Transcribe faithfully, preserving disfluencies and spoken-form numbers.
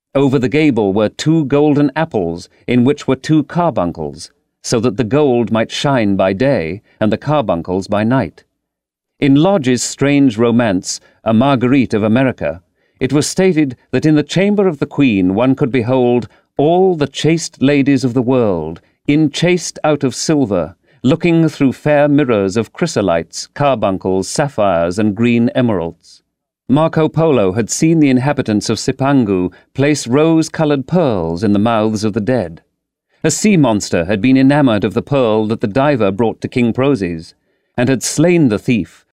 Over the gable were two golden apples, in which were two carbuncles, so that the gold might shine by day, and the carbuncles by night. In Lodge's strange romance, A Marguerite of America, it was stated that in the chamber of the Queen one could behold all the chaste ladies of the world, enchased out of silver, looking through fair mirrors of chrysolites, carbuncles, sapphires, and green emeralds. Marco Polo had seen the inhabitants of Cipangu place rose-coloured pearls in the mouths of the dead. A sea monster had been enamoured of the pearl that the diver brought to King Prozes, and had slain the thief,